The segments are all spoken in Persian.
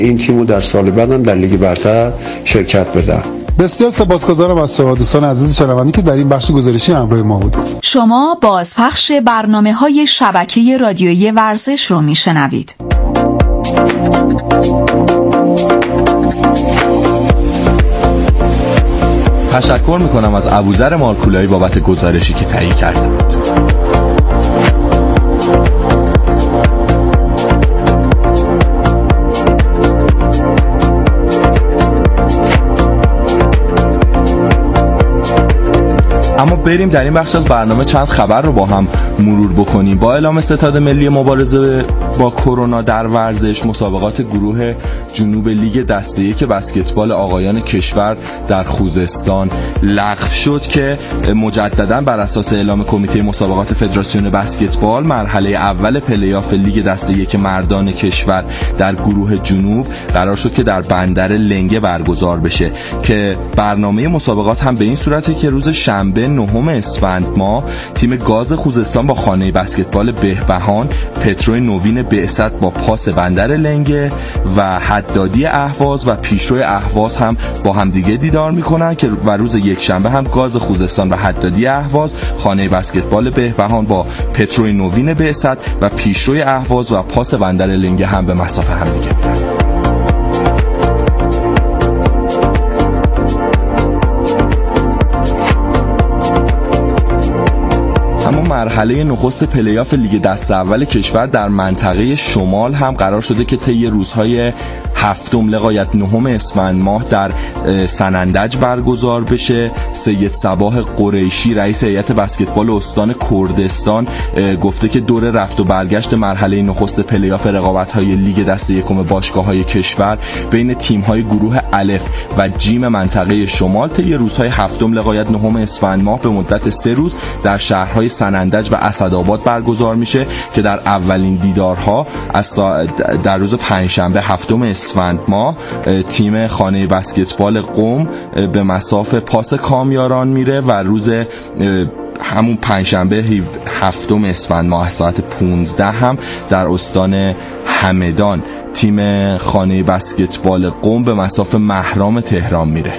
این تیمو در سال بعد در لیگ برتر شرکت بده. بسیار سپاسگزارم از شما دوستان عزیز شنوندگان که در این بخش گزارشی همراه ما بودید. شما بازپخش برنامه‌های شبکه رادیویی ورزش رو میشنوید. تشکر میکنم از ابوذر مارکولایی بابت گزارشی که تهیه کرده بود. اما بریم در این بخش از برنامه چند خبر رو با هم مرور بکنیم. با اعلام ستاد ملی مبارزه با کرونا در ورزش، مسابقات گروه جنوب لیگ دسته یک بسکتبال آقایان کشور در خوزستان لغو شد که مجددا بر اساس اعلام کمیته مسابقات فدراسیون بسکتبال مرحله اول پلی‌آف لیگ دسته یک مردان کشور در گروه جنوب قرار شد که در بندر لنگه برگزار بشه که برنامه مسابقات هم به این صورته که روز شنبه 9 اسفند ماه تیم گاز خوزستان با خانه بسکتبال بهبهان، پترو نوین بعثت با پاس بندر لنگه و حدادی اهواز و پیشرو اهواز هم با همدیگه دیدار میکنن که و روز یکشنبه هم گاز خوزستان و حدادی اهواز خانه بسکتبال بهبهان با پترو نوین بعثت و پیشرو اهواز و پاس بندر لنگه هم به مسافه همدیگه میرن. اما مرحله نخست پلی‌آف لیگ دسته اول کشور در منطقه شمال هم قرار شده که طی روزهای 7 لغایت 9 اسفند ماه در سنندج برگزار بشه. سید صباح قریشی رئیس هیئت بسکتبال استان کردستان گفته که دور رفت و برگشت مرحله نخست پلی‌آف رقابت‌های لیگ دسته یکم باشگاه‌های کشور بین تیم‌های گروه الف و جیم منطقه شمال طی روزهای 7 لغایت 9 اسفند ماه به مدت 3 روز در شهرهای سنندج و اسدآباد برگزار میشه که در اولین دیدارها در روز پنجشنبه 7 اسفند ماه تیم خانه بسکتبال قم به مصاف پاس کامیاران میره و روز همون پنجشنبه 7 اسفند ماه ساعت 15 هم در استان همدان تیم خانه بسکتبال قم به مصاف مهرام تهران میره.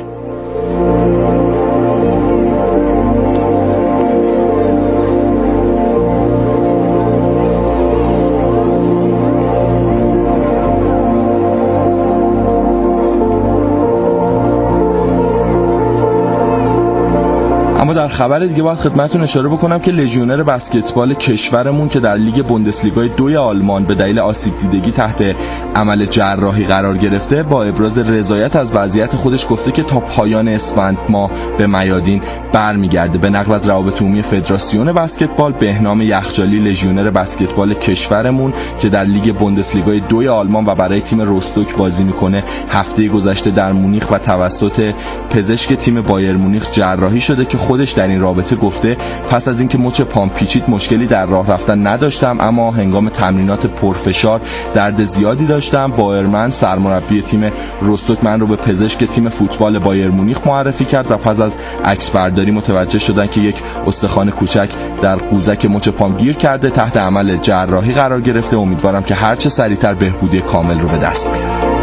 اما در خبر دیگه باید خدمتتون اشاره بکنم که لژیونر بسکتبال کشورمون که در لیگ بوندسلیگای 2 آلمان به دلیل آسیب دیدگی تحت عمل جراحی قرار گرفته با ابراز رضایت از وضعیت خودش گفته که تا پایان اسفند ماه به میادین برمیگرده. به نقل از روابط عمومی فدراسیون بسکتبال، بهنام یخچالی لژیونر بسکتبال کشورمون که در لیگ بوندسلیگای 2 آلمان و برای تیم روستوک بازی میکنه هفته گذشته در مونیخ و توسط پزشک تیم بایر مونیخ جراحی شده که خودش در این رابطه گفته پس از اینکه مچ پام پیچید مشکلی در راه رفتن نداشتم، اما هنگام تمرینات پرفشار درد زیادی داشتم. بایرمن سرمربی تیم روستوک من رو به پزشک تیم فوتبال بایر مونیخ معرفی کرد و پس از عکس برداری متوجه شدن که یک استخوان کوچک در قوزک مچ پام گیر کرده، تحت عمل جراحی قرار گرفته. امیدوارم که هرچه سریعتر بهبودی کامل رو به دست بیاره.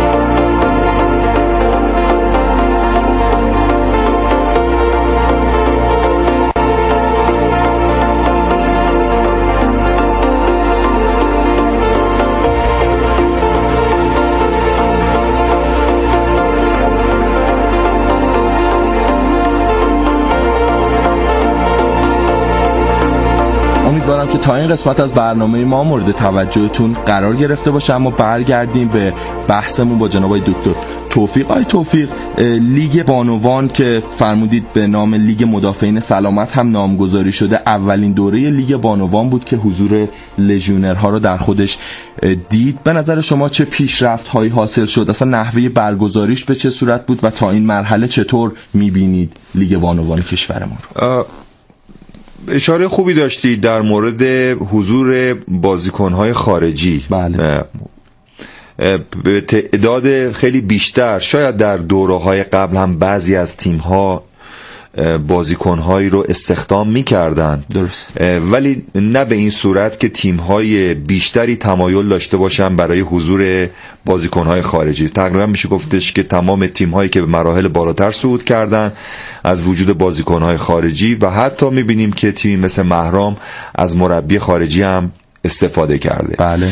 امیدوارم که تا این قسمت از برنامه ما مورد توجهتون قرار گرفته باشه. اما برگردیم به بحثمون با جناب دکتر توفیق. آقای توفیق، لیگ بانوان که فرمودید به نام لیگ مدافعین سلامت هم نامگذاری شده، اولین دوره لیگ بانوان بود که حضور لژیونرها رو در خودش دید. به نظر شما چه پیشرفت‌هایی حاصل شد؟ اصلا نحوه برگزاریش به چه صورت بود و تا این مرحله چطور می‌بینید لیگ بانوان کشورمون رو؟ اشاره خوبی داشتی در مورد حضور بازیکن‌های خارجی. بله. به تعداد خیلی بیشتر، شاید در دوره‌های قبل هم بعضی از تیم‌ها بازیکن‌هایی رو استخدام می‌کردن. درست. ولی نه به این صورت که تیم‌های بیشتری تمایل داشته باشن برای حضور بازیکن‌های خارجی. تقریبا میشه گفتش که تمام تیم‌هایی که به مراحل بالاتر صعود کردن از وجود بازیکن‌های خارجی و حتی می‌بینیم که تیمی مثل مهرام از مربی خارجی هم استفاده کرده. بله.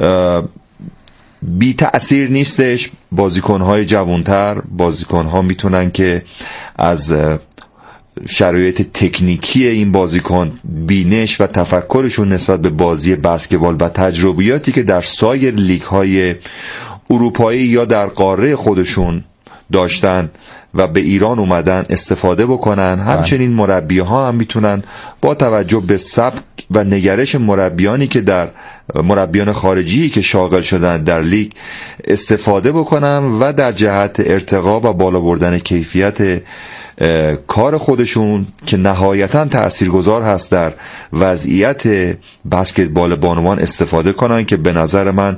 بی تأثیر نیستش. بازیکن‌های جوانتر، بازیکن‌ها میتونن که از شرایط تکنیکی این بازیکن، بینش و تفکرشون نسبت به بازی بسکتبال و تجربیاتی که در سایر لیگ‌های اروپایی یا در قاره خودشون داشتن و به ایران اومدن استفاده بکنن. همچنین مربی‌ها هم میتونن با توجه به سبک و نگرش مربیان خارجی که شاغل شدن در لیگ استفاده بکنن و در جهت ارتقا و بالا بردن کیفیت کار خودشون که نهایتاً تأثیرگذار هست در وضعیت بسکتبال بانوان استفاده کنن، که به نظر من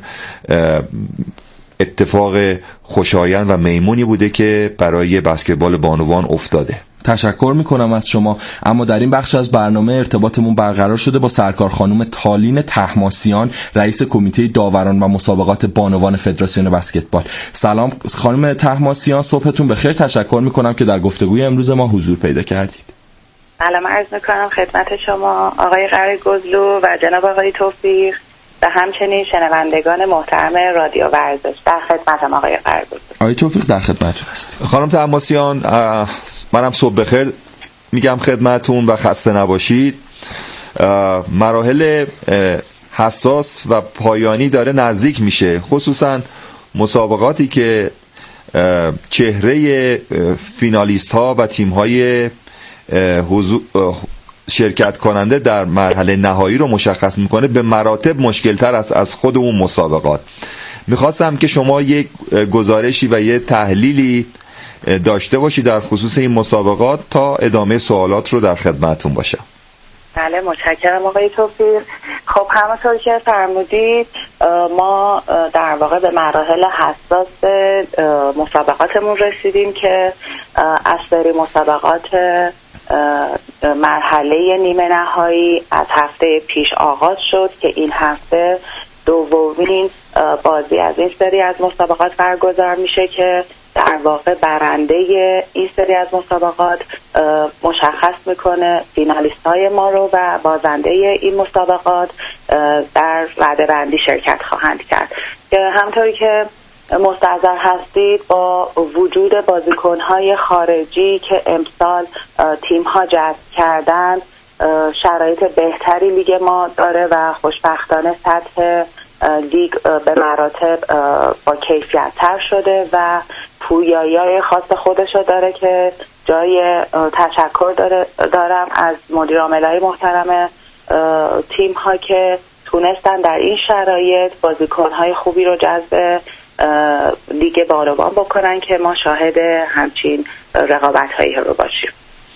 اتفاق خوشایند و میمونی بوده که برای بسکتبال بانوان افتاده. تشکر میکنم از شما. اما در این بخش از برنامه ارتباطمون برقرار شده با سرکار خانم تالین طهماسیان، رئیس کمیته داوران و مسابقات بانوان فدراسیون بسکتبال. سلام خانم طهماسیان، صبحتون بخیر. تشکر میکنم که در گفتگوی امروز ما حضور پیدا کردید. سلام عرض میکنم خدمت شما آقای قرگزلو و جناب آقای توفیق و همچنین شنوندگان محترم رادیو ورزش. در خدمتم آقای قرگزلو. آقای توفیق در خدمتتون هستیم. خانم طهماسیان، منم صبح بخیر میگم خدمتتون و خسته نباشید. مراحل حساس و پایانی داره نزدیک میشه، خصوصا مسابقاتی که چهره فینالیست ها و تیم های شرکت کننده در مرحله نهایی رو مشخص میکنه، به مراتب مشکل تر است از خود اون مسابقات. میخواستم که شما یک گزارشی و یک تحلیلی داشته باشی در خصوص این مسابقات تا ادامه سوالات رو در خدمتون باشم. بله متشکرم آقای توفیق. خب همونطور که فرمودید ما در واقع به مراحل حساس مسابقاتمون رسیدیم که از سری مسابقات مرحله نیمه نهایی از هفته پیش آغاز شد که این هفته دومین بازی از این سری از مسابقات برگزار میشه که در واقع برنده این سری از مسابقات مشخص میکنه فینالیست های ما رو و بازنده این مسابقات در رده‌بندی شرکت خواهند کرد. که همطوری که مستحضر هستید با وجود بازیکن‌های خارجی که امسال تیم‌ها جذب کردن، شرایط بهتری لیگ ما داره و خوشبختانه سطح لیگ به مراتب با کیفیت تر شده و پویایی خاص خودشو داره که جای تشکر دارم از مدیر عاملای محترم تیم‌ها که تونستن در این شرایط بازیکن‌های خوبی رو جذب لیگ بانوان بکنن که ما شاهد همچین رقابت‌هایی رو باشیم.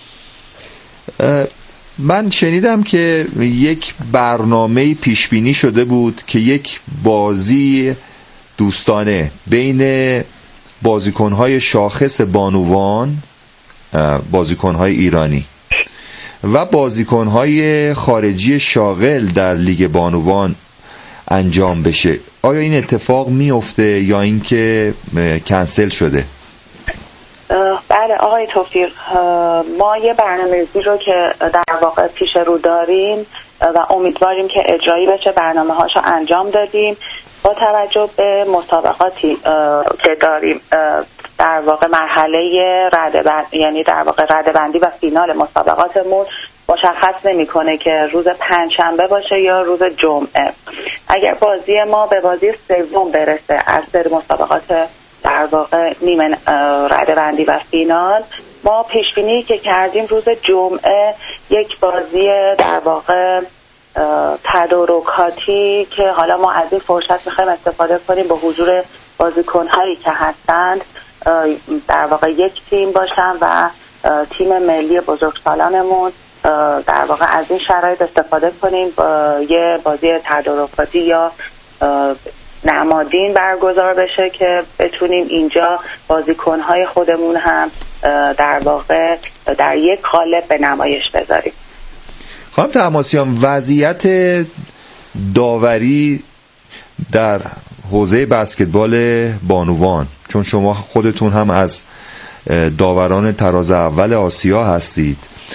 من شنیدم که یک برنامه پیش بینی شده بود که یک بازی دوستانه بین بازیکن‌های شاخص بانوان، بازیکن‌های ایرانی و بازیکن‌های خارجی شاغل در لیگ بانوان انجام بشه. آیا این اتفاق میفته یا اینکه کنسل شده؟ بله آقای توفیق، ما یه برنامه‌ریزی رو که در واقع پیش رو داریم و امیدواریم که اجرایی بشه برنامه‌هاشو انجام دادیم. با توجه به مسابقاتی که داریم در واقع مرحله رده‌بندی، یعنی در واقع رده‌بندی و فینال مسابقاتمون مشخص نمی‌کنه که روز پنجشنبه باشه یا روز جمعه. اگر بازی ما به بازی سوم برسه از سری مسابقات در واقع نیمه رده‌بندی و فینال، ما پیش بینی که کردیم روز جمعه یک بازی در واقع تدارکاتی که حالا ما از این فرصت می‌خوایم استفاده کنیم با حضور بازیکن‌هایی که هستند در واقع یک تیم باشن و تیم ملی بزرگسالانمون در واقع از این شرایط استفاده کنیم با یه بازی تدارکاتی یا نمادین برگزار بشه که بتونیم اینجا بازیکنهای خودمون هم در واقع در یک قالب به نمایش بذاریم. خانم طهماسیان، وضعیت داوری در حوزه بسکتبال بانوان، چون شما خودتون هم از داوران تراز اول آسیا هستید،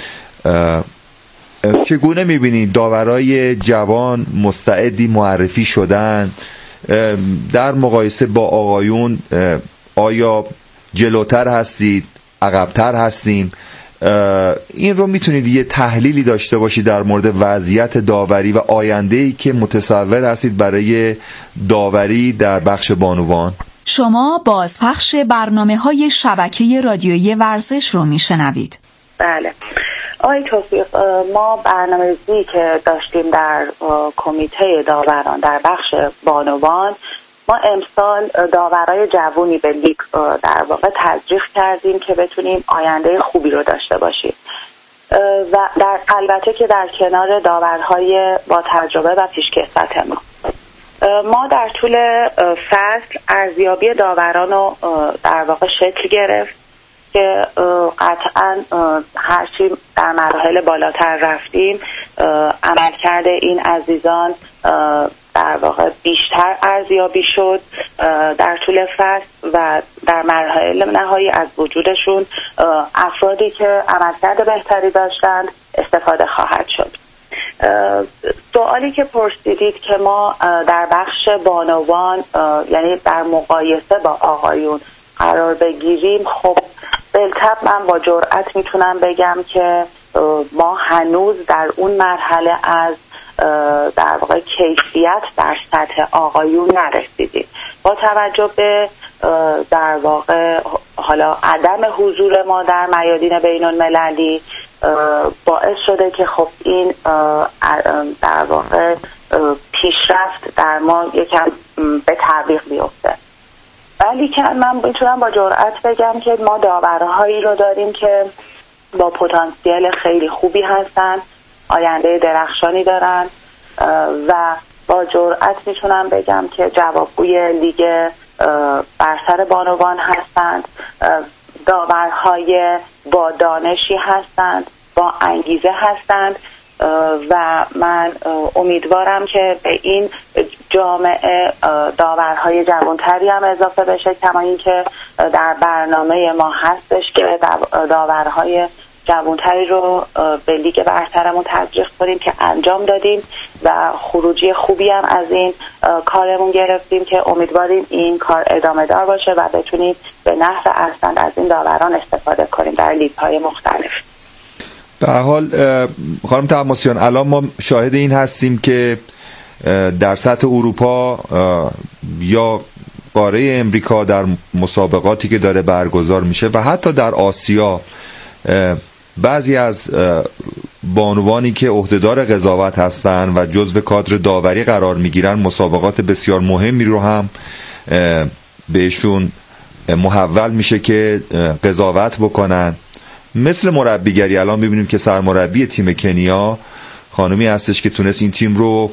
چگونه میبینید داورای جوان مستعدی معرفی شدن در مقایسه با آقایون؟ آیا جلوتر هستید، عقبتر هستیم؟ این رو میتونید یه تحلیلی داشته باشید در مورد وضعیت داوری و آینده‌ای که متصور هستید برای داوری در بخش بانوان؟ شما بازپخش برنامه‌های شبکه رادیویی ورزش رو میشنوید. بله آقای توفیق، ما برنامه‌ریزی که داشتیم در کمیته داوران در بخش بانوان، ما امسال داورای جوونی به لیگ در واقع تزریق کردیم که بتونیم آینده خوبی رو داشته باشیم و البته که در کنار داورهای با تجربه و پیشکسوت ما در طول فصل ارزیابی داوران رو در واقع شکل گرفت که قطعا هرچی در مراحل بالاتر رفتیم عملکرد این عزیزان در واقع بیشتر ارزیابی شد در طول فصل و در مراحل نهایی از وجودشون افرادی که عملکرد بهتری داشتند استفاده خواهد شد. سوالی که پرسیدید که ما در بخش بانوان یعنی در مقایسه با آقایون قرار بگیریم، خب بالطبع من با جرئت میتونم بگم که ما هنوز در اون مرحله از در واقع کیفیت در سطح آقایون نرسیدیم. با توجه به در واقع حالا عدم حضور ما در میادین بین المللی باعث شده که خب این در واقع پیشرفت در ما یکم به تعویق بیفته. ولی که من میتونم با جرئت بگم که ما داورهایی رو داریم که با پتانسیل خیلی خوبی هستن، آینده درخشانی دارن و با جرئت میتونم بگم که جوابگوی لیگ برتر بانوان هستند، داورهای با دانشی هستند، با انگیزه هستند و من امیدوارم که به این جامعه داورهای جوانتری هم اضافه بشه، کما اینکه در برنامه ما هستش که داورهای جوانتری رو به لیگ برترمون تزریق کنیم که انجام دادیم و خروجی خوبی هم از این کارمون گرفتیم که امیدواریم این کار ادامه دار باشه و بتونیم به نحو احسن از این داوران استفاده کنیم در لیگ‌های مختلف. به هر حال خانم طهماسیان، الان ما شاهد این هستیم که در سطح اروپا یا قاره امریکا در مسابقاتی که داره برگزار میشه و حتی در آسیا بعضی از بانوانی که عهدهدار قضاوت هستن و جزو کادر داوری قرار میگیرن مسابقات بسیار مهمی رو هم بهشون محول میشه که قضاوت بکنن. مثل مربیگری الان ببینیم که سرمربی تیم کنیا خانمی هستش که تونست این تیم رو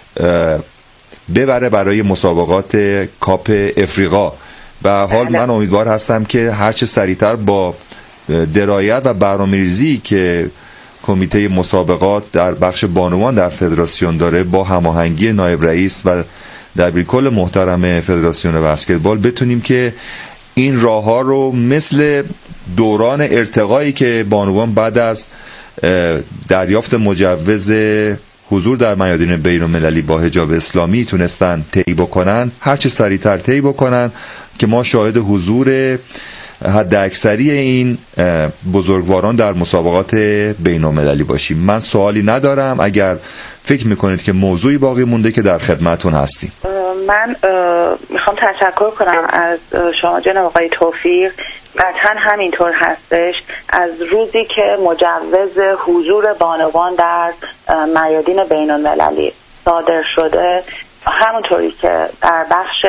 ببره برای مسابقات کاپ افریقا. و حال من امیدوار هستم که هرچه سریعتر با درایت و برنامه‌ریزی که کمیته مسابقات در بخش بانوان در فدراسیون داره با هماهنگی نایب رئیس و دبیرکل محترم فدراسیون بسکتبال بتونیم که این راه ها رو مثل دوران ارتقایی که بانوان بعد از دریافت مجوز حضور در میادین بین المللی با حجاب اسلامی تونستن طی بکنن، هرچه سریعتر طی بکنن که ما شاهد حضور حد اکثری این بزرگواران در مسابقات بین المللی باشیم. من سوالی ندارم، اگر فکر میکنید که موضوعی باقی مونده که در خدمتون هستیم. من میخوام تشکر کنم از شما جناب آقای توفیق. قطعا همینطور هستش. از روزی که مجوز حضور بانوان در میادین بین المللی صادر شده، همونطوری که در بخش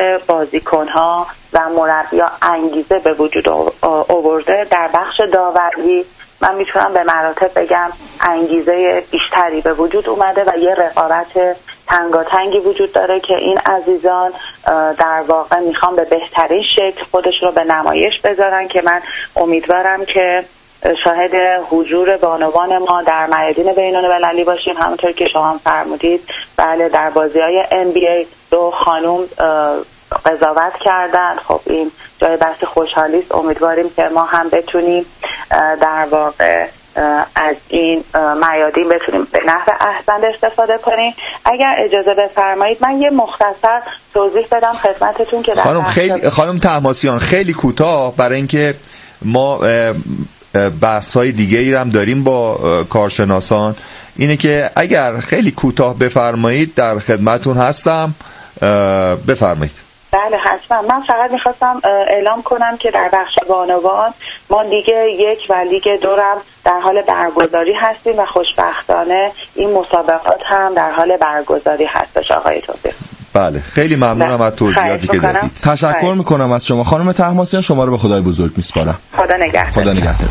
بازیکنها و مربی‌ها انگیزه به وجود آورده، در بخش داوری من میتونم به مراتب بگم انگیزه بیشتری به وجود اومده و یه رقابت تنگاتنگی وجود داره که این عزیزان در واقع میخوان به بهترین شکل خودش رو به نمایش بذارن که من امیدوارم که شاهد حضور بانوان ما در میادین بین‌المللی باشیم. همونطور که شما هم فرمودید بله در بازی‌های NBA 2 خانم قضاوت کردن. خب این جای بحث خوشحالی است. امیدواریم که ما هم بتونیم در واقع از این میادین بتونیم به نحو احسن استفاده کنیم. اگر اجازه بفرمایید من یه مختصر توضیح بدم خدمتتون که خانم طهماسیان خیلی کوتاه، برای اینکه ما بحث‌های دیگه‌ای هم داریم با کارشناسان، اینه که اگر خیلی کوتاه بفرمایید در خدمتون هستم. بفرمایید. بله حتما. من فقط میخواستم اعلام کنم که در بخش بانوان ما لیگ 1 و لیگ 2 هم در حال برگزاری هستیم و خوشبختانه این مسابقات هم در حال برگزاری هستش آقای توفیق. بله خیلی ممنونم از توضیحاتی که دادید. تشکر میکنم از شما خانم طهماسیان. شما رو به خدای بزرگ میسپارم. خدا نگهدار. خدا نگهدار.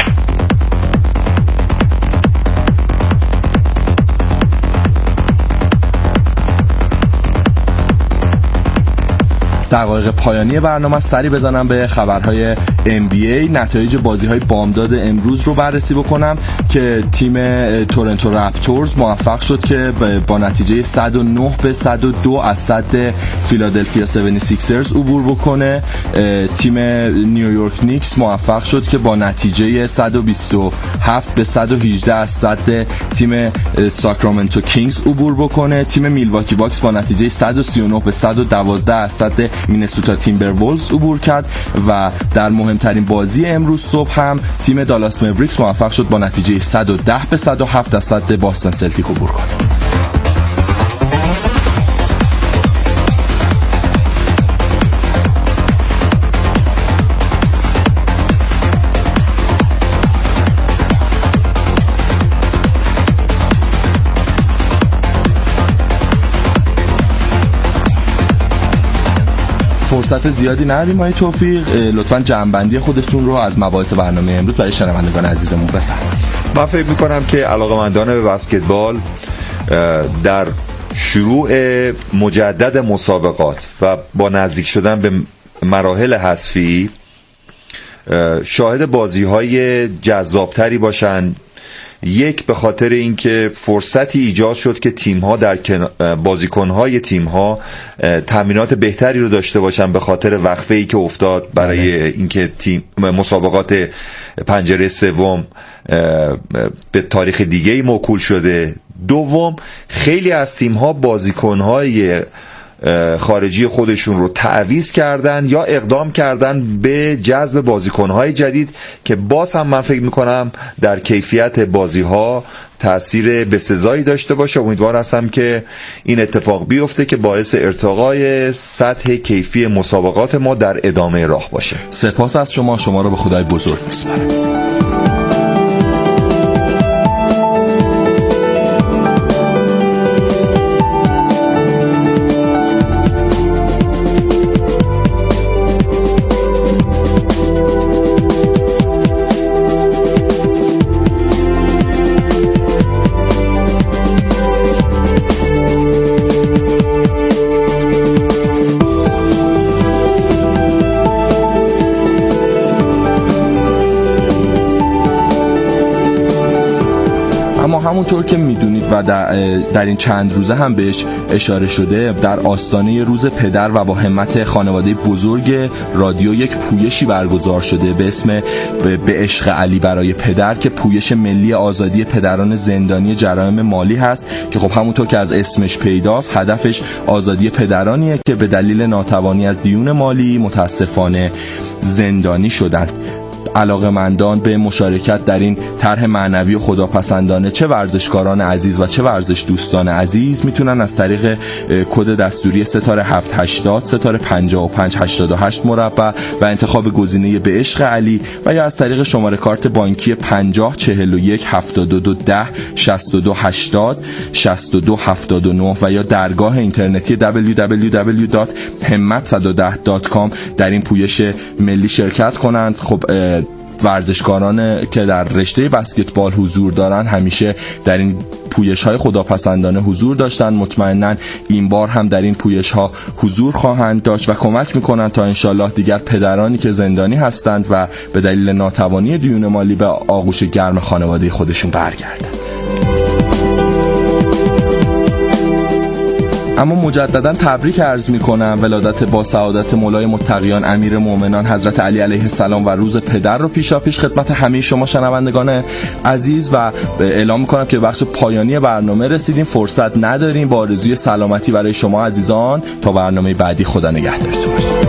دقایق پایانی برنامه سری بزنم به خبرهای NBA. نتایج بازی‌های بامداد امروز رو بررسی بکنم که تیم تورنتو رپتورز موفق شد که با نتیجه 109 به 102 از صد فیلادلفیا 76رز عبور بکنه. تیم نیویورک نیکس موفق شد که با نتیجه 127 به 118 از صد تیم ساکرامنتو کینگز عبور بکنه. تیم میلواکی باکس با نتیجه 139 به 112 از صد مینسوتا تیمبرولز عبور کرد و در مهمترین بازی امروز صبح هم تیم دالاس موریکس موفق شد با نتیجه 110 به 107 از صد باستون سلتیک عبور کنه. فرصت زیادی نداریم های توفیق، لطفاً جمع‌بندی خودتون رو از مباحث برنامه امروز برای شنوندگان عزیزمون بفرمایید. من فکر می‌کنم که علاقه‌مندان به بسکتبال در شروع مجدد مسابقات و با نزدیک شدن به مراحل حذفی شاهد بازی‌های جذابتری باشن. یک به خاطر اینکه فرصتی ایجاد شد که تیم‌ها در بازیکن‌های تیم‌ها تامینات بهتری رو داشته باشن به خاطر وقفه‌ای که افتاد برای اینکه تیم مسابقات پنجره سوم به تاریخ دیگه‌ای موکول شده. دوم، خیلی از تیم‌ها بازیکن‌های خارجی خودشون رو تعویض کردن یا اقدام کردن به جذب بازیکن‌های جدید که باز هم من فکر می‌کنم در کیفیت بازی‌ها تأثیر بسزایی داشته باشه. امیدوار هستم که این اتفاق بیفته که باعث ارتقای سطح کیفی مسابقات ما در ادامه راه باشه. سپاس از شما رو به خدای بزرگ می‌سپارم. همونطور که میدونید و در این چند روزه هم بهش اشاره شده، در آستانه روز پدر و با همت خانواده بزرگ رادیو یک پویشی برگزار شده به اسم به عشق علی برای پدر که پویش ملی آزادی پدران زندانی جرایم مالی هست که خب همونطور که از اسمش پیداست هدفش آزادی پدرانیه که به دلیل ناتوانی از دیون مالی متاسفانه زندانی شدند. علاقه‌مندان به مشارکت در این طرح معنوی و خداپسندانه چه ورزشکاران عزیز و چه ورزش دوستان عزیز میتونن از طریق کد دستوری ستاره 780 ستاره 5588 مربع و انتخاب گزینه به عشق علی و یا از طریق شماره کارت بانکی 50 41 72 10 62 80 62 79 و یا درگاه اینترنتی www.hemmat110.com در این پویش ملی شرکت کنند. خب ورزشکاران که در رشته بسکتبال حضور دارن همیشه در این پویش‌های خداپسندانه حضور داشتن. مطمئناً این بار هم در این پویش‌ها حضور خواهند داشت و کمک می‌کنند تا انشالله دیگر پدرانی که زندانی هستند و به دلیل ناتوانی دیون مالی به آغوش گرم خانواده خودشون برگردند. اما مجددا تبریک عرض می‌کنم ولادت با سعادت مولای متقیان امیر مومنان حضرت علی علیه السلام و روز پدر رو پیشاپیش خدمت همه شما شنوندگان عزیز و اعلام می‌کنم که بخش پایانی برنامه رسیدیم. فرصت نداریم. با آرزوی سلامتی برای شما عزیزان تا برنامه بعدی، خدا نگهدارتون باشه.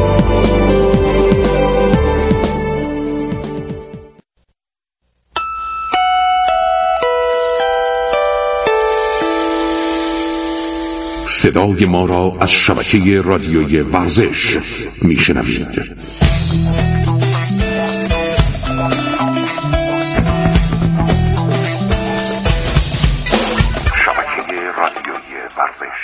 صدای ما را از شبکه رادیویی ورزش میشنوید. شبکه رادیویی ورزش.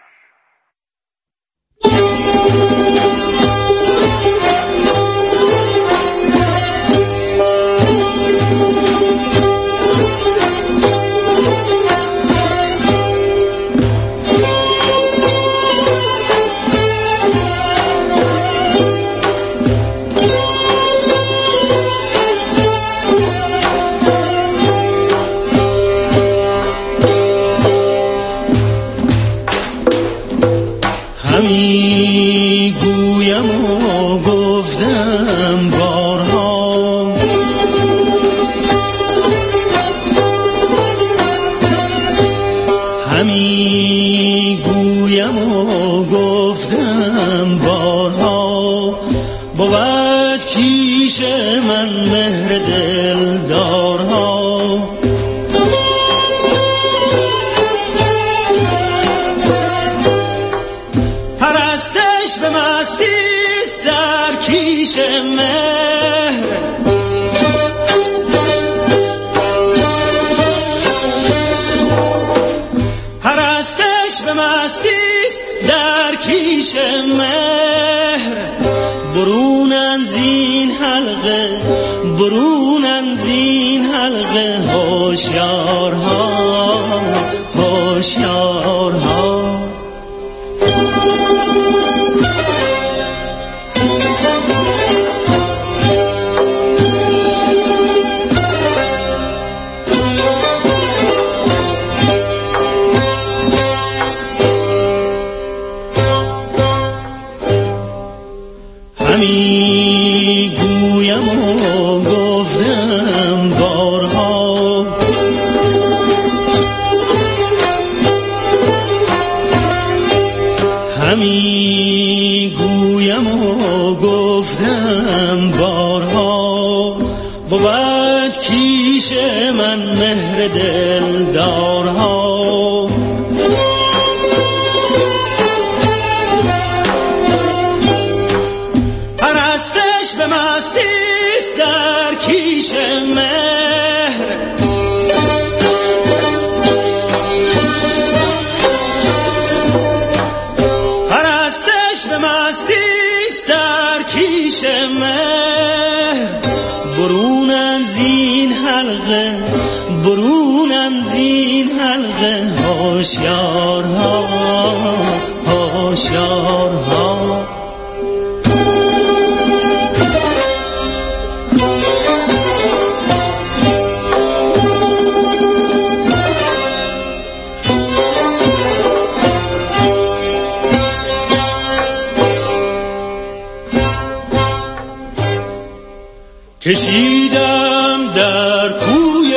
کشیدم در کوی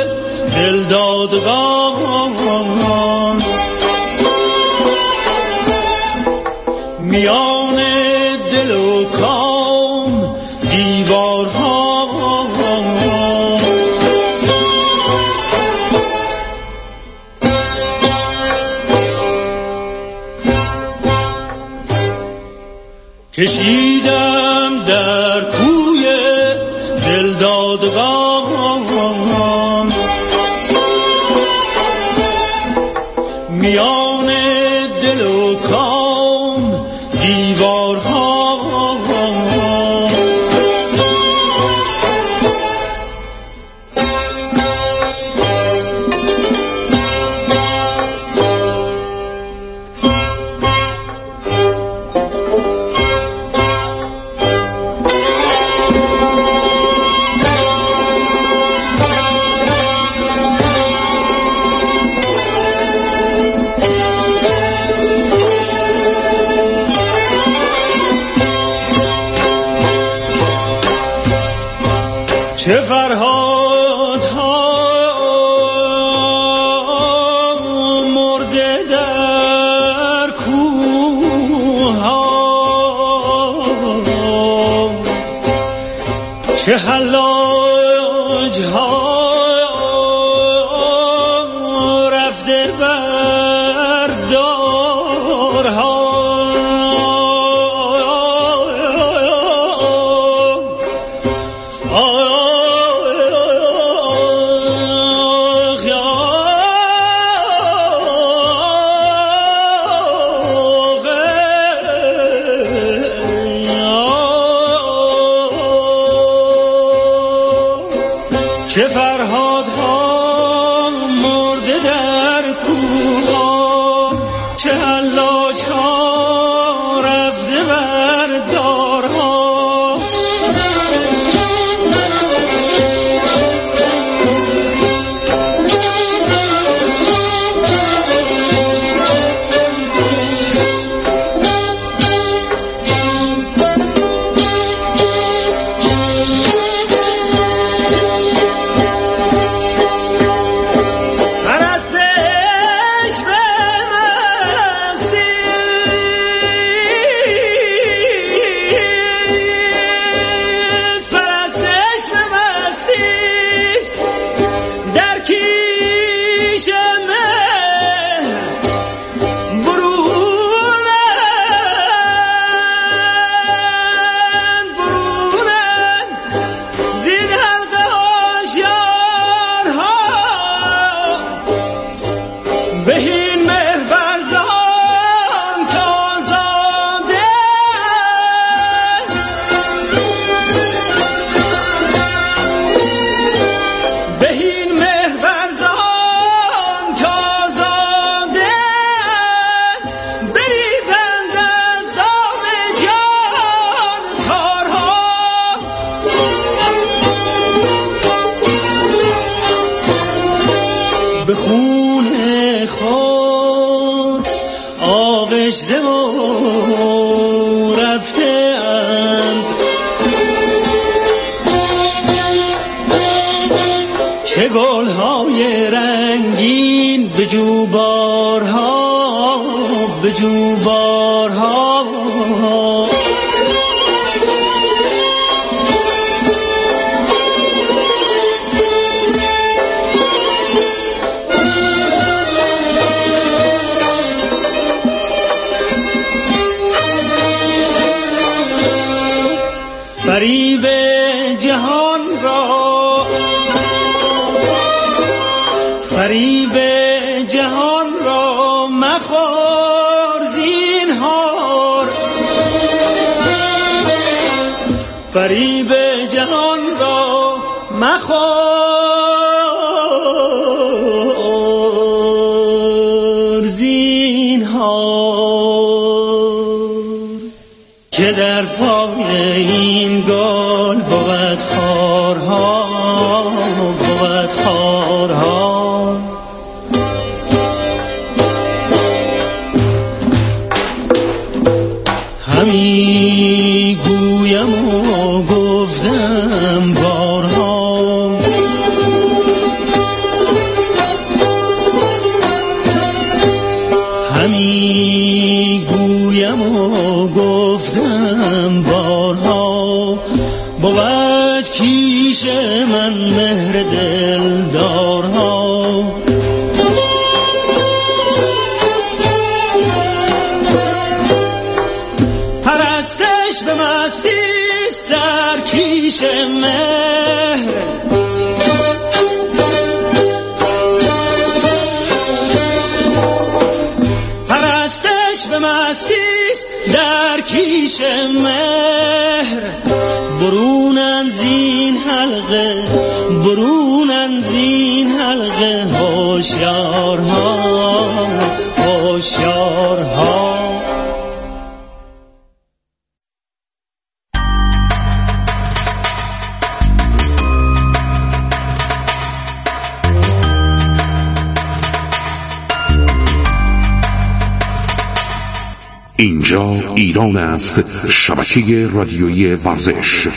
دلدادگان، میان دل و کام دیوارها، کشیدم در کوی دلدادگان، میان دل و کام دیوارها، چه فرهاد ها مرده در کوه ها، چه حلاج ها رفته بر دارها، چه فرهاد ها مرده در کوه، چه حلاج ها رفته بر دارها، به خون خود آغشته و رفته اند، چه گلهای رنگین به جوبارها، به جوبارها، فریب جهان را، فریب جهان را مخور زینهار، فریب جهان را مخور زینهار، که در پای این گل بود خارها، بود خارها، همی گویم و گفتم بارها، همی گویم و گفتم بارها، بود کیش من مهر دلدارها، پرستش به مستیست در کیش مهر، پرستش به مستیست در کیش مهر، برونن زین حلقه، برونن زین حلقه، هوشیارها، هوشیارها. اینجا ایران است، شبکه رادیویی ورزش.